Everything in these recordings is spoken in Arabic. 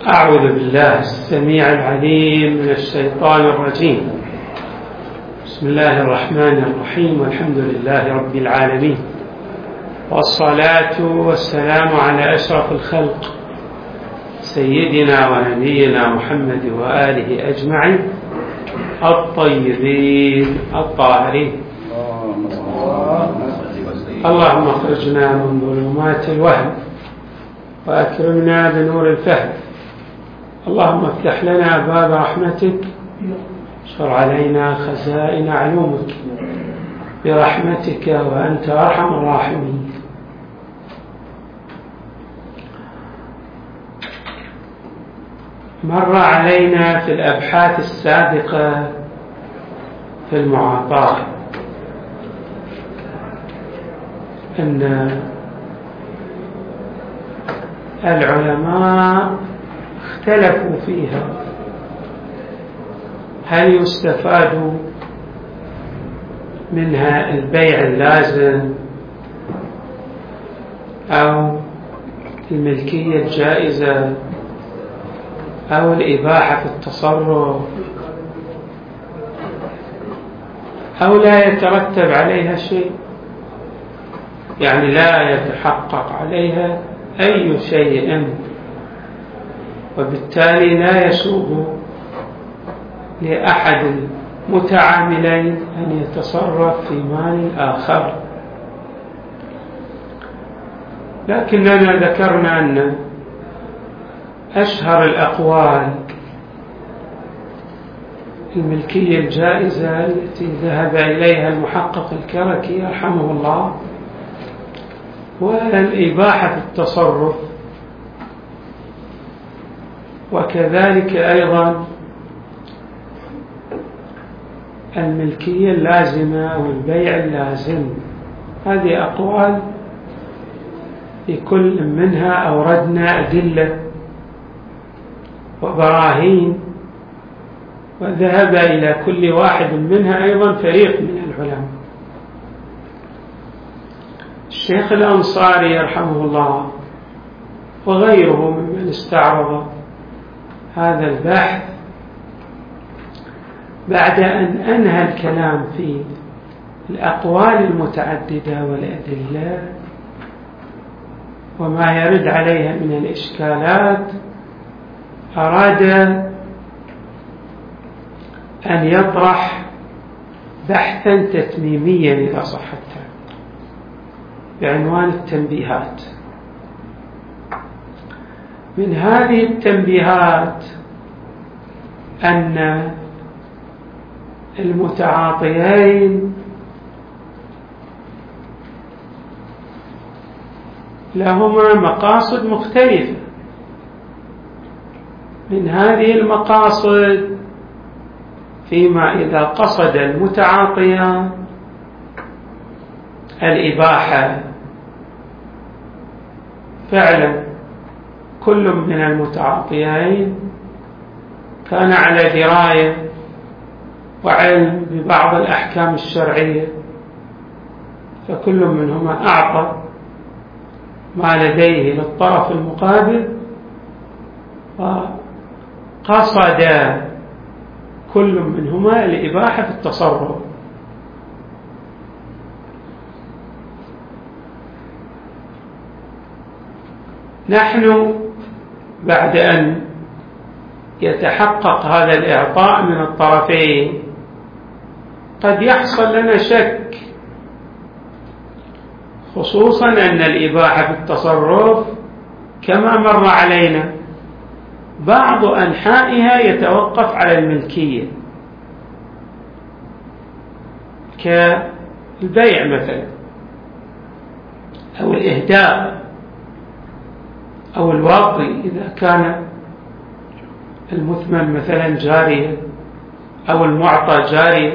أعوذ بالله السميع العليم من الشيطان الرجيم. بسم الله الرحمن الرحيم، والحمد لله رب العالمين، والصلاة والسلام على أشرف الخلق سيدنا ونبينا محمد وآله أجمعين الطيبين الطاهرين. اللهم اخرجنا من ظلمات الوهم وأكرمنا بنور الفهم. اللهم افتح لنا باب رحمتك، اشر علينا خزائن علومك برحمتك وأنت أرحم الراحمين. مر علينا في الأبحاث السابقة في المعاطاة أن العلماء اختلفوا فيها، هل يستفاد منها البيع اللازم أو الملكية الجائزة أو الإباحة في التصرف، أو لا يترتب عليها شيء، يعني لا يتحقق عليها أي شيء، وبالتالي لا يسوغ لأحد المتعاملين أن يتصرف في مال الآخر. لكننا ذكرنا أن أشهر الأقوال الملكية الجائزة التي ذهب إليها المحقق الكركي رحمه الله، والإباحة في التصرف، وكذلك أيضا الملكية اللازمة والبيع اللازم. هذه أقوال لكل منها أوردنا أدلة وبراهين، وذهب إلى كل واحد منها أيضا فريق من العلماء. الشيخ الأنصاري رحمه الله وغيره ممن استعرض هذا البحث بعد أن أنهى الكلام في الأقوال المتعددة والأدلة وما يرد عليها من الإشكالات، أراد أن يطرح بحثا تتميميا إذا صح التعبير بعنوان التنبيهات. من هذه التنبيهات أن المتعاطيين لهما مقاصد مختلفة. من هذه المقاصد فيما إذا قصد المتعاطيان الإباحة، فعلا كل من المتعاطيين كان على دراية وعلم ببعض الأحكام الشرعية، فكل منهما أعطى ما لديه للطرف المقابل، وقصد كل منهما الإباحة في التصرف. نحن بعد أن يتحقق هذا الإعطاء من الطرفين قد يحصل لنا شك، خصوصا أن الإباحة في التصرف كما مر علينا بعض أنحائها يتوقف على الملكية، كالبيع مثلا أو الإهداء أو الواقي إذا كان المثمن مثلا جاريا أو المعطى جاريا.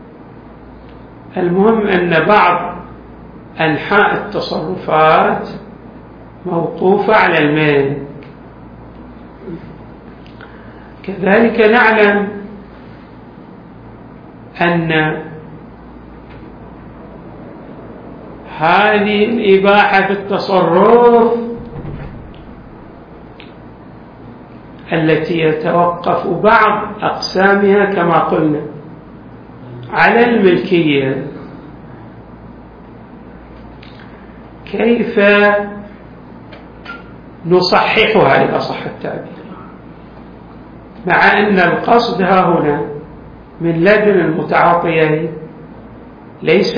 المهم أن بعض أنحاء التصرفات موقوفة على المال. كذلك نعلم أن هذه الإباحة في التصرف التي يتوقف بعض أقسامها كما قلنا على الملكية، كيف نصححها إذا صح التعبير، مع أن القصد ها هنا من لدن المتعاطيين ليس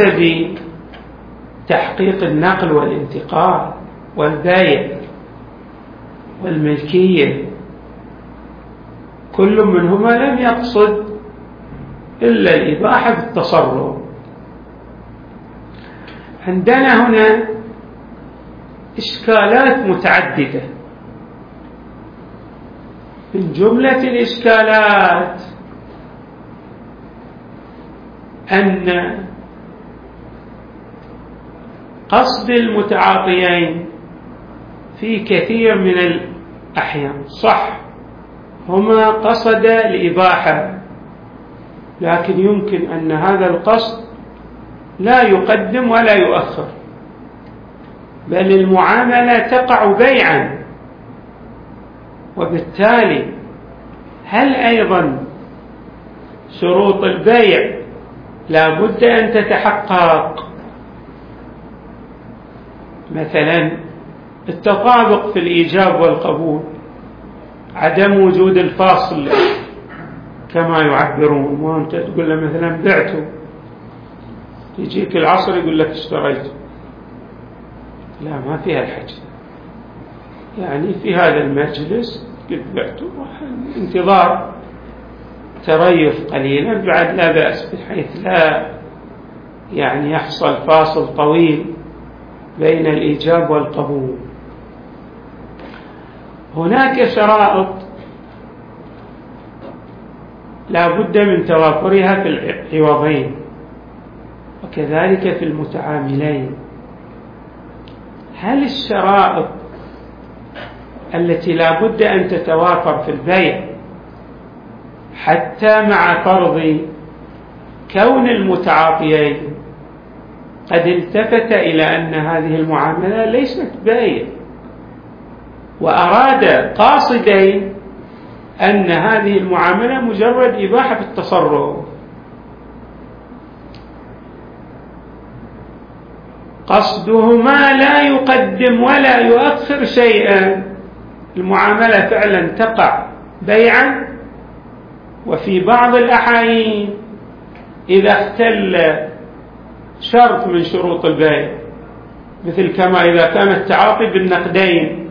بتحقيق النقل والانتقال والبيع والملكية، كل منهما لم يقصد إلا الإباحة بالتصرف. عندنا هنا إشكالات متعددة، من جملة الإشكالات أن قصد المتعاطيين في كثير من الأحيان صح، هما قصد الإباحة، لكن يمكن أن هذا القصد لا يقدم ولا يؤخر، بل المعاملة تقع بيعا، وبالتالي هل أيضا شروط البيع لا بد أن تتحقق؟ مثلا التطابق في الإيجاب والقبول، عدم وجود الفاصل كما يعبرون، وأنت تقول له مثلا بعته، يجيك العصر يقول لك اشتريته، لا ما فيها الحج، يعني في هذا المجلس قد بعته، انتظار تريث قليلا بعد لا بأس، بحيث لا يعني يحصل فاصل طويل بين الإيجاب والقبول. هناك شرائط لا بد من توافرها في العوضين، وكذلك في المتعاملين. هل الشرائط التي لا بد أن تتوافر في البيع حتى مع فرض كون المتعاطيين قد التفت إلى أن هذه المعاملة ليست بيع، وأراد قاصدين أن هذه المعاملة مجرد إباحة التصرف، قصدهما لا يقدم ولا يؤخر شيئا، المعاملة فعلا تقع بيعا، وفي بعض الأحايين إذا اختل شرط من شروط البيع، مثل كما إذا كان التعاطي بالنقدين،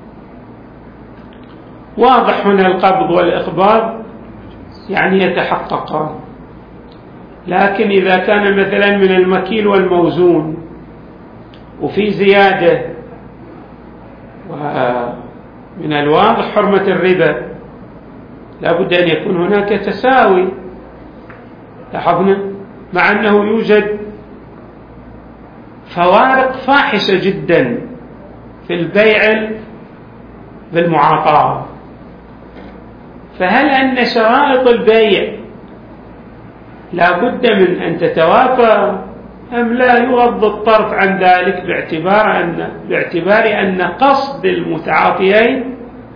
واضح هنا القبض والإقباض يعني يتحققان، لكن إذا كان مثلا من المكيل والموزون وفي زيادة، ومن الواضح حرمة الربا، لابد أن يكون هناك تساوي، لاحظنا، مع أنه يوجد فوارق فاحشة جدا في البيع بالمعاطاة. فهل أن شرائط البيع لا بد من أن تتوافر، أم لا يغض الطرف عن ذلك باعتبار أن قصد المتعاطيين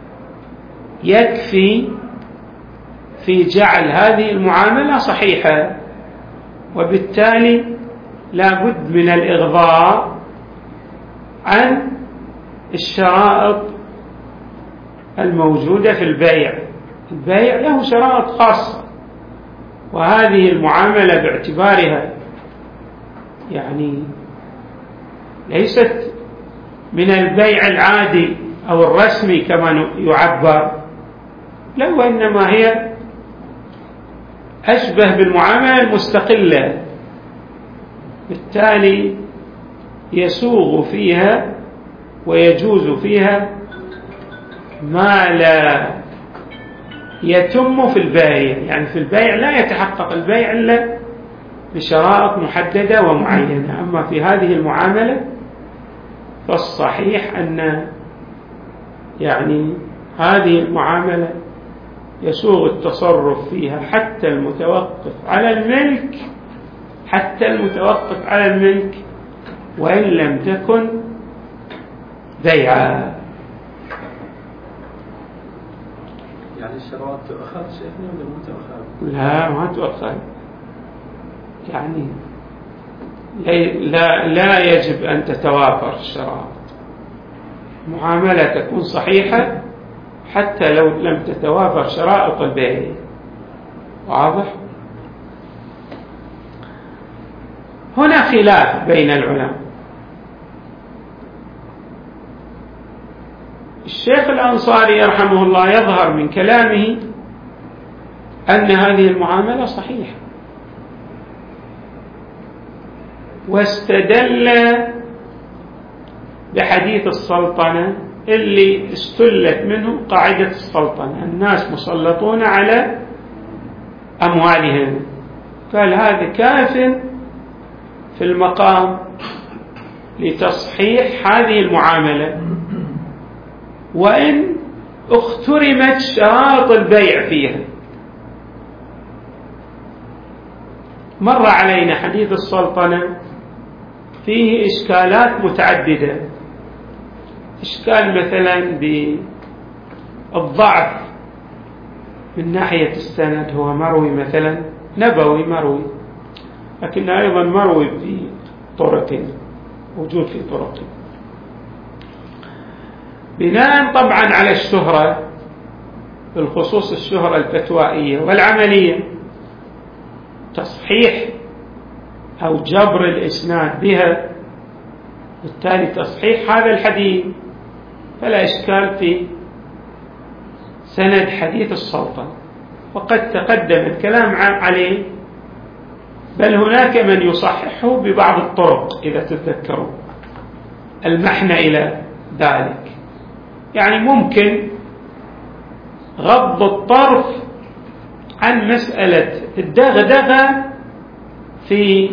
يكفي في جعل هذه المعاملة صحيحة، وبالتالي لا بد من الإغضاء عن الشرائط الموجودة في البيع. البيع له شرائط خاصة، وهذه المعاملة باعتبارها يعني ليست من البيع العادي أو الرسمي كما يعبر، لا، وإنما هي أشبه بالمعاملة المستقلة، بالتالي يسوغ فيها ويجوز فيها ما لا يتم في البيع، يعني في البيع لا يتحقق البيع إلا بشرائط محددة ومعينة، أما في هذه المعاملة فالصحيح أن يعني هذه المعاملة يسوغ التصرف فيها حتى المتوقف على الملك وإن لم تكن بيعا. يعني الشراط تؤخذ شيخنا ولا مو تؤخذ؟ لا ما تؤخذ، يعني لا يجب أن تتوافر الشراط، معاملة تكون صحيحة حتى لو لم تتوافر شرائط البيع. واضح؟ هنا خلاف بين العلماء. الشيخ الأنصاري رحمه الله يظهر من كلامه أن هذه المعاملة صحيحة، واستدل بحديث السلطنة اللي استلت منه قاعدة السلطنة، الناس مسلطون على أموالهم، قال هذا كاف في المقام لتصحيح هذه المعاملة، وإن اخترمت شراط البيع فيها. مر علينا حديث السلطنة فيه إشكالات متعددة، إشكال مثلا بالضعف من ناحية السند، هو مروي مثلا نبوي مروي، لكن أيضا مروي بطرق، وجود في طرق، بناء طبعا على الشهرة، بالخصوص الشهرة الفتوائية والعملية، تصحيح أو جبر الإسناد بها، بالتالي تصحيح هذا الحديث فلا إشكال في سند حديث السلطنة، وقد تقدم الكلام عليه، بل هناك من يصححه ببعض الطرق إذا تتذكروا المحنة إلى ذلك. يعني ممكن غض الطرف عن مسألة الدغدغة في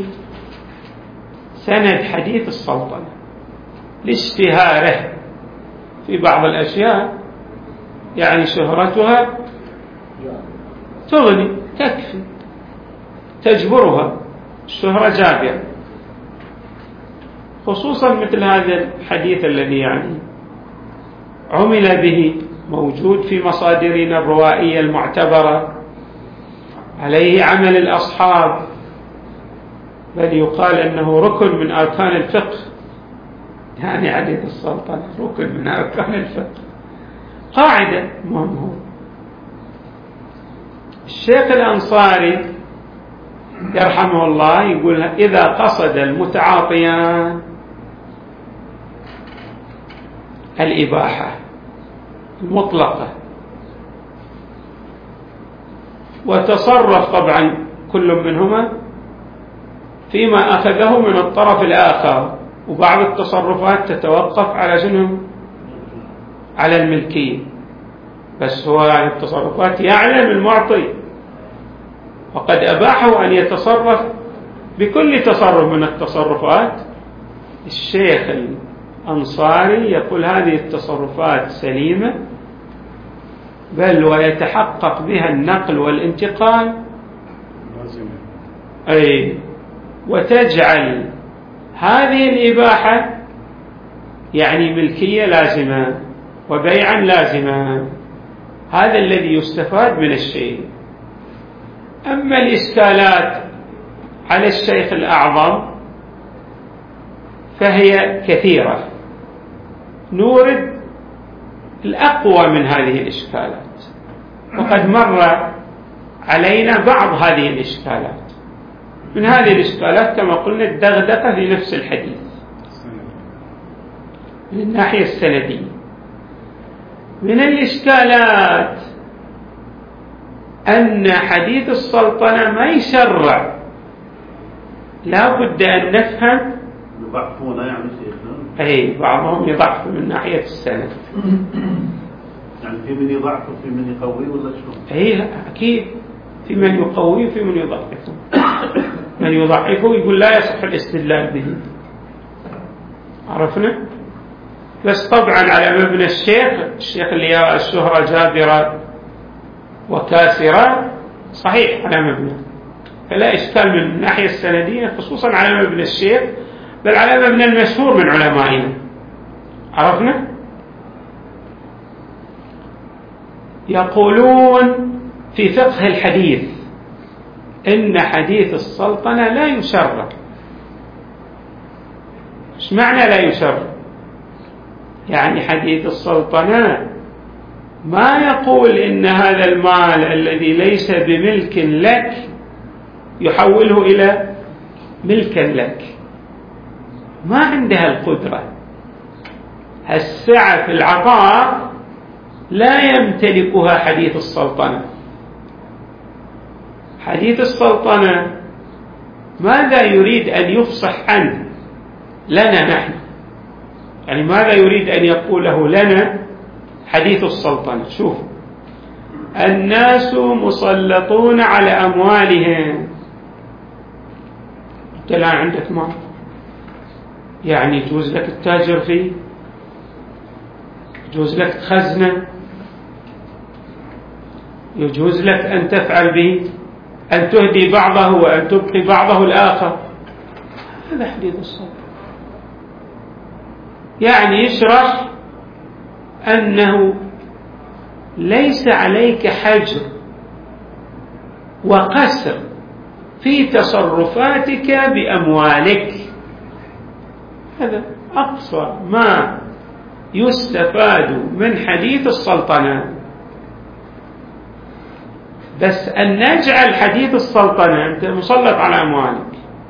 سند حديث السلطنة لاشتهاره في بعض الأشياء، يعني شهرتها تغني تكفي تجبرها، الشهرة جابرة، خصوصا مثل هذا الحديث الذي يعني عمل به، موجود في مصادرنا الروائية المعتبرة، عليه عمل الأصحاب، بل يقال أنه ركن من أركان الفقه، يعني حديث السلطنة ركن من أركان الفقه، قاعدة مهمة. الشيخ الأنصاري يرحمه الله يقول إذا قصد المتعاطيان الإباحة المطلقة وتصرف طبعا كل منهما فيما أخذه من الطرف الآخر، وبعض التصرفات تتوقف على شنو؟ على الملكية، بس هو يعني التصرفات يعلم المعطي، وقد أباحه أن يتصرف بكل تصرف من التصرفات. الشيخ الأنصاري يقول هذه التصرفات سليمة، بل ويتحقق بها النقل والانتقال، أي وتجعل هذه الإباحة يعني ملكية لازمة وبيعا لازمة، هذا الذي يستفاد من الشيء. أما الإشكالات على الشيخ الأعظم فهي كثيرة، نورد الأقوى من هذه الإشكالات، وقد مر علينا بعض هذه الإشكالات. من هذه الإشكالات كما قلنا الدغدغة في نفس الحديث من الناحية السندية. من الإشكالات أن حديث السلطنة ما يشرع، لا بد أن نفهم يضعفون يعني شيخنا، أي بعضهم يضعف من ناحية السند، يعني في من يضعف وفي من يقوي ولا شو؟ أي أكيد في من يقوي وفي من يضعفه. من يضعفه يقول لا يصح الاستدلال به، عرفنا؟ بس طبعا على مبنى الشيخ اللي يرى الشهرة جابرة وكاسرة صحيح على مبنى، فلا إشكال من الناحية السندية، خصوصا على مبنى الشيخ، بل على مبنى المشهور من علمائنا، عرفنا؟ يقولون في فقه الحديث إن حديث السلطنة لا يشرع. إيش معنى لا يشرع؟ يعني حديث السلطنة ما يقول إن هذا المال الذي ليس بملك لك يحوله إلى ملكا لك، ما عندها القدرة، السعة في العطاء لا يمتلكها حديث السلطنة. حديث السلطنة ماذا يريد أن يفصح عنه لنا نحن؟ يعني ماذا يريد أن يقوله لنا حديث السلطنة؟ شوف، الناس مسلطون على أموالهم. أنت الآن عندك مال، يعني يجوز لك التاجر فيه، يجوز لك تخزنه، يجوز لك أن تفعل به، أن تهدي بعضه وأن تبقي بعضه الآخر. هذا حديث السلطنة. يعني يشرح أنه ليس عليك حجر وقسر في تصرفاتك بأموالك. هذا أقصى ما يستفاد من حديث السلطنة. بس أن نجعل حديث السلطنة أنت مسلط على أموالك،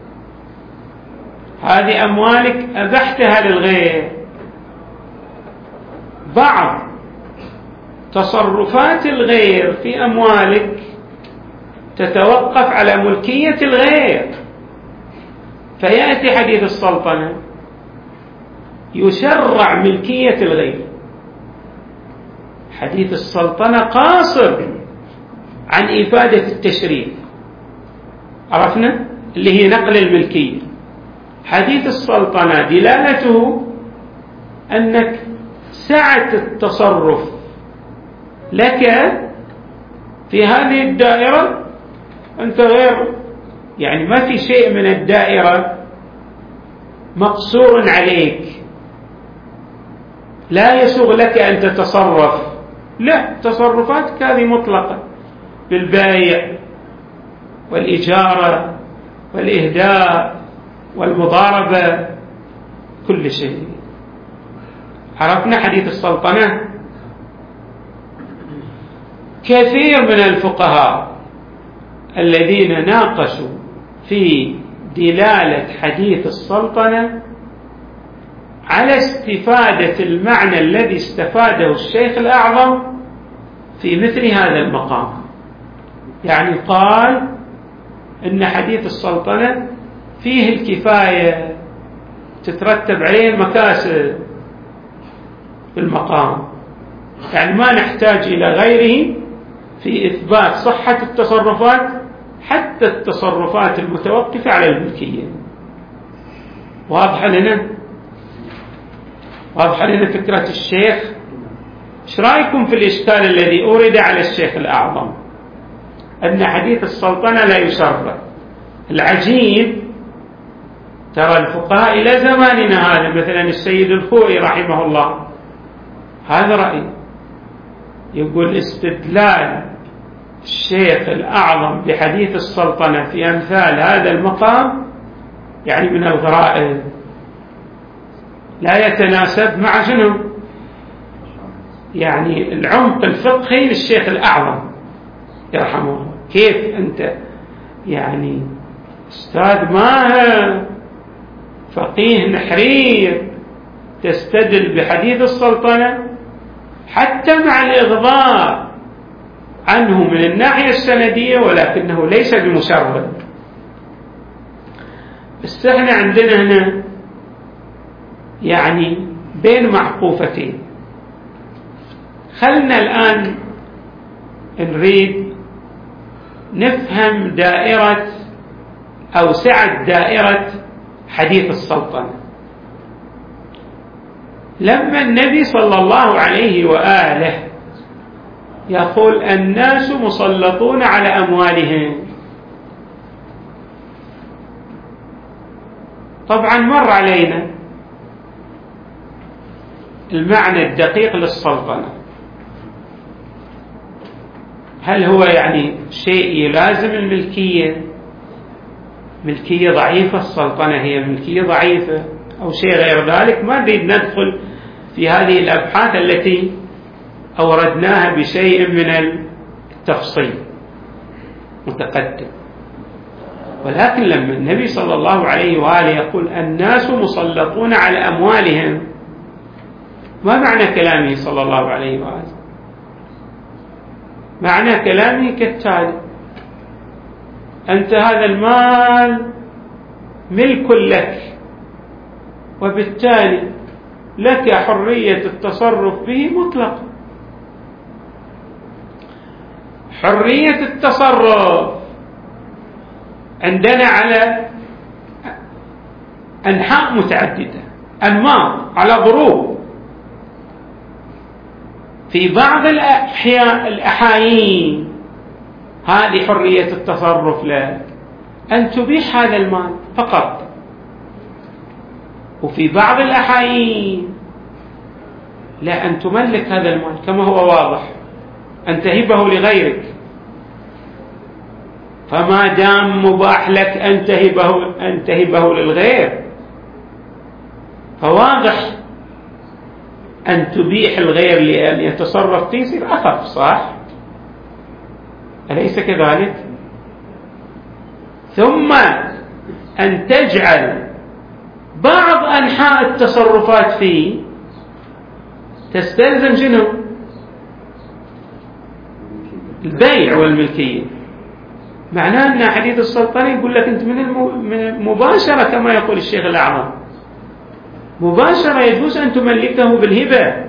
هذه أموالك أبحتها للغير، بعض تصرفات الغير في أموالك تتوقف على ملكية الغير، فيأتي حديث السلطنة يشرع ملكية الغير. حديث السلطنة قاصر عن إفادة التشريع، عرفنا اللي هي نقل الملكية. حديث السلطنة دلالته أنك سعة التصرف لك في هذه الدائرة، أنت غير، يعني ما في شيء من الدائرة مقصور عليك، لا يسوغ لك أن تتصرف، لا، تصرفاتك هذه مطلقة بالبيع والإجارة والإهداء والمضاربة، كل شيء. عرفنا حديث السلطنة. كثير من الفقهاء الذين ناقشوا في دلالة حديث السلطنة على استفادة المعنى الذي استفاده الشيخ الأعظم في مثل هذا المقام، يعني قال إن حديث السلطنة فيه الكفاية، تترتب عليه المكاسب في المقام، يعني ما نحتاج إلى غيره في إثبات صحة التصرفات، حتى التصرفات المتوقفة على الملكية. واضحة لنا؟ واضحة لنا فكرة الشيخ؟ ايش رأيكم في الإشكال الذي أورد على الشيخ الأعظم أن حديث السلطنة لا يشرع؟ العجيب ترى الفقهاء إلى زماننا هذا، مثلا السيد الخوئي رحمه الله، هذا رأي، يقول استدلال الشيخ الأعظم بحديث السلطنة في أمثال هذا المقام يعني من الغرائب، لا يتناسب مع شنو؟ يعني العمق الفقهي للشيخ الأعظم يرحمه الله. كيف أنت يعني أستاذ ماهر فقيه نحرير تستدل بحديث السلطنة حتى مع الإغضاء عنه من الناحية السندية، ولكنه ليس بمشرع. بس احنا عندنا هنا يعني بين معقوفتين. خلنا الآن نريد نفهم دائرة أو سعة دائرة حديث السلطنة. لما النبي صلى الله عليه وآله يقول الناس مسلطون على أموالهم، طبعا مر علينا المعنى الدقيق للسلطنة، هل هو يعني شيء يلازم الملكية، ملكية ضعيفة، السلطنة هي ملكية ضعيفة، أو شيء غير ذلك؟ ما نريد ندخل في هذه الأبحاث التي أوردناها بشيء من التفصيل متقدم. ولكن لما النبي صلى الله عليه وآله يقول الناس مسلطون على أموالهم، ما معنى كلامه صلى الله عليه وآله؟ معنى كلامه كالتالي: أنت هذا المال ملك لك، وبالتالي لك حرية التصرف به مطلقا. حرية التصرف عندنا على أنحاء متعددة، أنماط، على ضروب. في بعض الأحايين هذه حرية التصرف لك أن تبيح هذا المال فقط، وفي بعض الأحايين لا، أن تملك هذا المال كما هو واضح، أن تهبه لغيرك. فما دام مباح لك أن تهبه للغير، فواضح أن تبيح الغير لأن يتصرف فيه يصير أخف، صح؟ أليس كذلك؟ ثم أن تجعل بعض أنحاء التصرفات فيه تستلزم شنو؟ البيع والملكية. معناه أن حديث السلطنة يقول لك أنت من مباشرة، كما يقول الشيخ الأعظم، مباشرة يجوز أن تملكه بالهبة،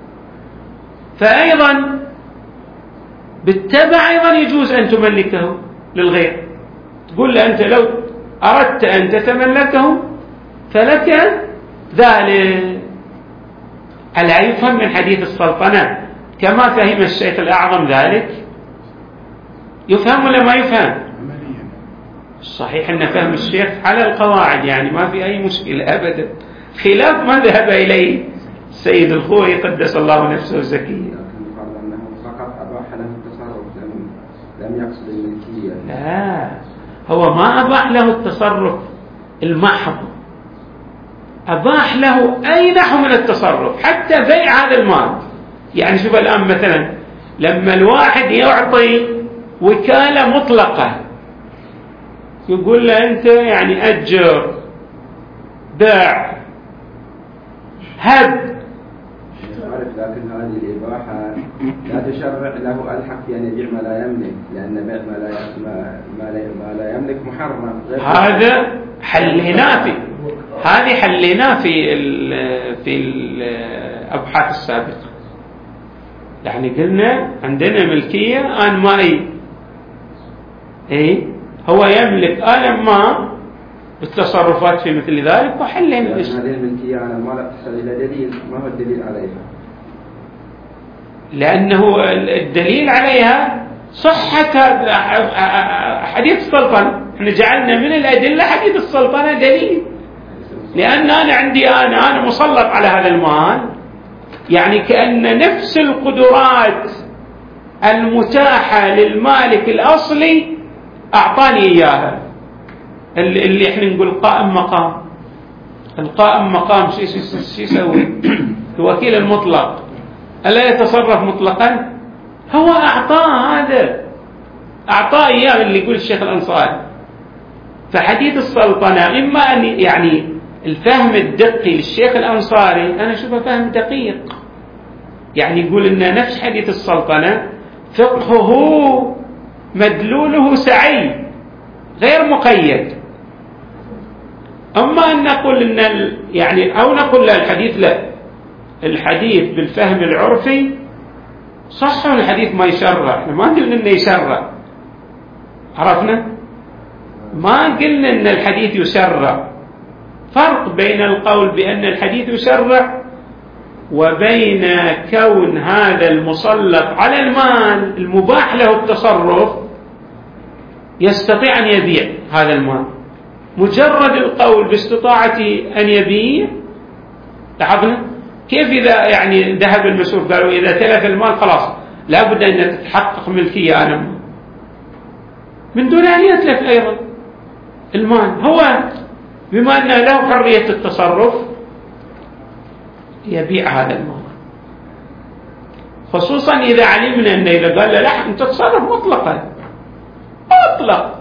فأيضا بالتبع أيضا يجوز أن تملكه للغير. تقول له أنت لو أردت أن تتملكه فلك ذلك. ألا يفهم من حديث السلطنة كما فهم الشيخ الأعظم ذلك؟ يفهم ولا ما يفهم؟ صحيح أن فهم الشيخ على القواعد، يعني ما في أي مشكلة أبدا، خلاف ما ذهب إليه السيد الخوئي قدس الله نفسه الزكية. لكن قال أنه فقط أباح له التصرف، لم يقصد الملكية. لا، هو ما أباح له التصرف المحض، أباح له أي نحو من التصرف، حتى بيع هذا المال. يعني شوف الآن مثلا لما الواحد يعطي وكالة مطلقة، يقول له أنت يعني أجر، بيع، هب. لكن هذه الإباحة لا تشرع له الحق في أن يبيع ما لا يملك، لأن بيع ما لا يملك محرم. هذا حليناه في هذه حليناه في الأبحاث السابقة. يعني قلنا عندنا ملكية آن مائي، هو يملك آن ما التصرفات في مثل ذلك، وحلين هذه الملكية على المال لا تحتاج إلى دليل، ما هو الدليل عليها؟ لأنه الدليل عليها صحة حديث السلطنة. احنا جعلنا من الأدلة حديث السلطنة دليل، لأن أنا عندي أنا مسلط على هذا المال، يعني كأن نفس القدرات المتاحة للمالك الأصلي أعطاني إياها. اللي احنا نقول قائم مقام، القائم مقام شو يسوي؟ الوكيل المطلق ألا يتصرف مطلقا؟ هو أعطاه، هذا أعطاه إياه اللي يقول الشيخ الأنصاري. فحديث السلطنة إما أن يعني الفهم الدقي للشيخ الأنصاري أنا أشوفه فهم دقيق، يعني يقول إن نفس حديث السلطنة فقهه مدلوله سعي غير مقيد. أما أن نقول إن يعني أو نقول لا الحديث لا، الحديث بالفهم العرفي صح، الحديث ما يشرع. احنا ما قلنا إنه يشرع، عرفنا؟ ما قلنا إن الحديث يشرع. فرق بين القول بأن الحديث يشرع وبين كون هذا المسلط على المال المباح له التصرف يستطيع أن يبيع هذا المال. مجرد القول باستطاعته أن يبيع، لاحظنا كيف إذا يعني ذهب المسؤول قالوا إذا تلف المال خلاص لا بد أن تتحقق ملكية أنا من دون أن يتلف أيضا المال. هو بما أنه له حرية التصرف يبيع هذا المال، خصوصا إذا علمنا أنه إذا قال له لا أنت تصرف مطلقا مطلق.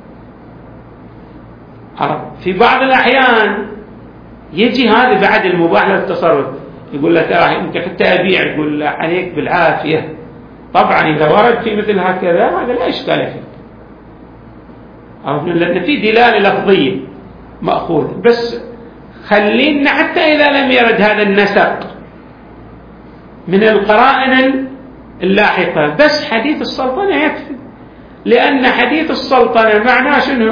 في بعض الأحيان يجي هذا بعد المباح للتصرف يقول له ترى أنت حتى أبيع، يقول له عليك بالعافية. طبعا إذا ورد في مثل هكذا هذا لا إشكال فيه، لأن في دلالة لفظية مأخوذ. بس خلينا حتى إذا لم يرد هذا النسق من القرائن اللاحقة، بس حديث السلطنة يكفي. لأن حديث السلطنة معناه شنو؟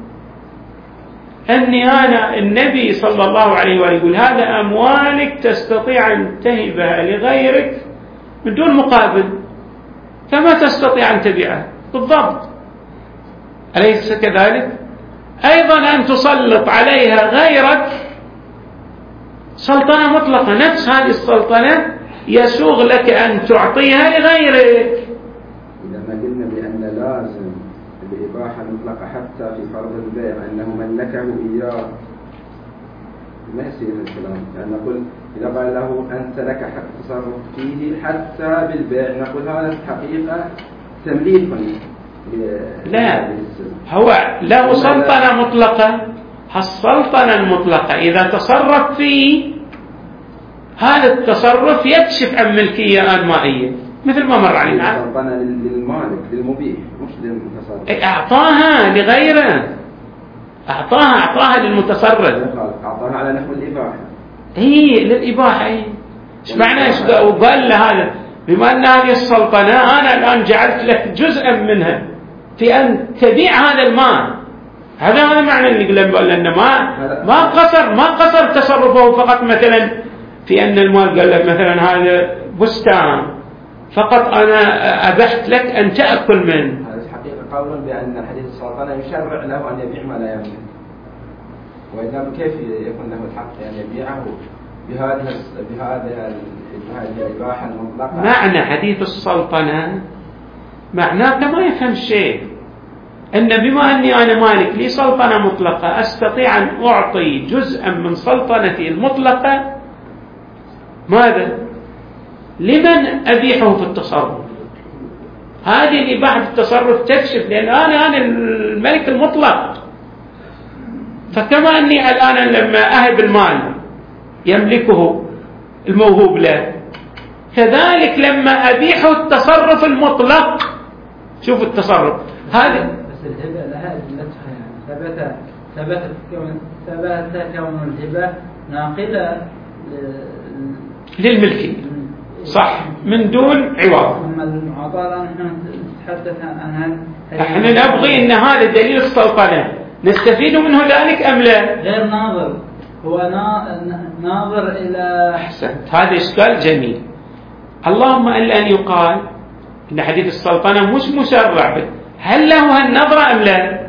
أني أنا النبي صلى الله عليه وآله يقول هذا أموالك تستطيع أن تهبها لغيرك من دون مقابل، فما تستطيع أن تبيعها بالضبط، أليس كذلك؟ أيضا أن تسلط عليها غيرك سلطنة مطلقة، نفس هذه السلطنة يسوغ لك أن تعطيها لغيرك. إذا ما قلنا بأن لازم الإباحة مطلقة حتى في فرض البيع أنه ملكه إياه ما يصير الكلام، يعني نقول إذا قال له أنت لك حق التصرف فيه حتى بالبيع، نقول هذا حقيقة تمليك. لا، هو له سلطنة مطلقة. السلطنة المطلقة إذا تصرف فيه هذا التصرف يكشف عن ملكية مائية مثل ما مر علينا. سلطنة للمالك للمبيح مش للمتصرف. أعطاها لغيره، أعطاها للمتصرف، أعطاها على نحو الإباحة. للإباحة. إيش معنى وقال له هذا بما أن هذه السلطنة أنا الآن جعلت لك جزءا منها في أن تبيع هذا المال. هذا معنى اللي قال لأنه ما قصر تصرفه فقط مثلا في أن المال قال لك مثلا هذا بستان فقط أنا أبحت لك أن تأكل منه. هذا حقيقة قول بأن حديث السلطنة يشرع له أن يبيع ما لا يملك، وإذا كيف يكون له الحق أن يبيعه بهذه الإباحة المطلقة؟ معنى حديث السلطنة معناه كما يفهم الشيء أن بما أني أنا مالك لي سلطنة مطلقة أستطيع أن أعطي جزءا من سلطنتي المطلقة ماذا؟ لمن أبيحه في التصرف. هذه الإباحة في التصرف تكشف لأن أنا الملك المطلق. فكما أني الآن لما أهب المال يملكه الموهوب له، كذلك لما أبيحه التصرف المطلق. شوف التصرف هذا بس الهبة لها أدلتها، يعني ثبت كون الهبة ناقلة للملكية صح من دون عوض. أما المعاطاة نحن نتحدث عنها، احنا نبغي ان هذا دليل السلطنة نستفيد منه ذلك ام لا؟ غير ناظر، هو ناظر الى. احسنت، هذا اشكال جميل. اللهم الا ان يقال ان حديث السلطنة مش مشرع به، هل له هالنظرة ام لا؟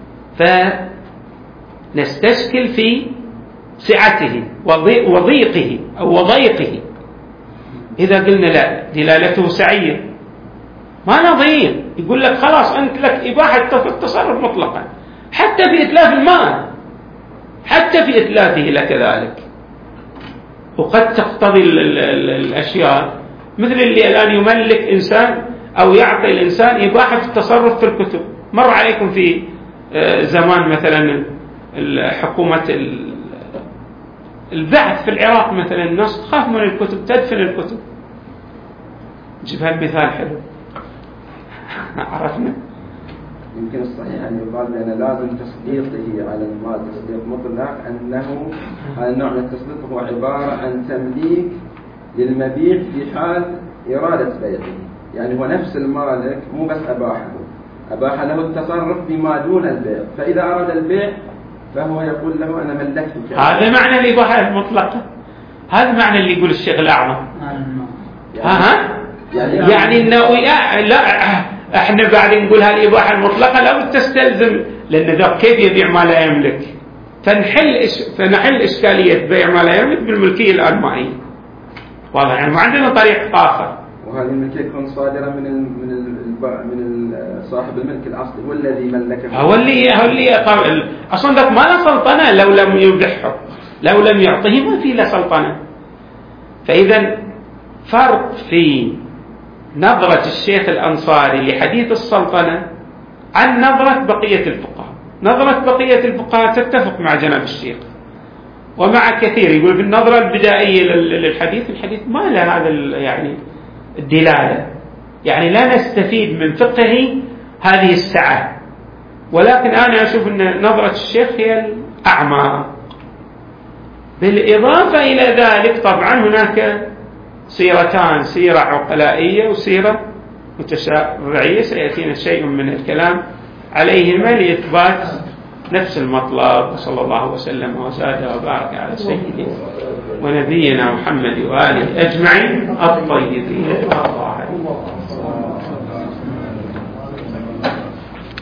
فنستشكل في سعته وضيقه او وضيقه. إذا قلنا لا دلالته سعية ما نظير، يقول لك خلاص أنت لك إباحة التصرف مطلقا حتى في إتلاف المال، حتى في إتلافه لك ذلك. وقد تقتضي الأشياء مثل اللي الآن يملك إنسان أو يعطي الإنسان إباحة التصرف في الكتب. مر عليكم في زمان مثلا حكومة البعث في العراق مثلا الناس تخاف من الكتب، تدفن الكتب. نجيب هالمثال حلو عرفنا. يمكن الصحيح أن يقال بأن لازم تصديقه على المال تصديق مطلق، أنه هذا النوع من التصديق هو عبارة عن تمليك للمبيع في حال إرادة بيعه. يعني هو نفس المالك مو بس أباح له التصرف بما دون البيع، فإذا أراد البيع فهو يقول له أنا ملكتك. هذا معنى الإباحة المطلقة، هذا معنى اللي يقول الشيخ الأعظم. يعني إنه لا احنا بعد نقول هالإباحة المطلقة لا تستلزم، لأن ذا كيف يبيع ما لا يملك؟ فنحل إشكالية بيع ما لا يملك بالملكية الآلمانية. واضح، يعني ما عندنا طريق آخر. وهذه الملكية تكون صادرة من صاحب الملك الأصلي، هو الذي ملكه، هو اللي أصلا ذاك ما له سلطنة لو لم يبحه، لو لم يعطيه ما في له سلطنة. فإذا فرق في نظرة الشيخ الأنصاري لحديث السلطنة عن نظرة بقية الفقهاء. نظرة بقية الفقهاء تتفق مع جناب الشيخ ومع كثير، يقول في النظرة البدائية للحديث، الحديث ما له هذا يعني الدلالة، يعني لا نستفيد من فقهه هذه السعة. ولكن أنا أشوف أن نظرة الشيخ هي الأعمق. بالإضافة إلى ذلك طبعا هناك سيرتان، سيرة عقلائية وسيرة متشرعية، سيأتينا شيء من الكلام عليهما لإثبات نفس المطلب. وصلى الله وسلم وزاد وبارك على سيدنا ونبينا محمد وآله أجمعين الطيبين الطاهرين.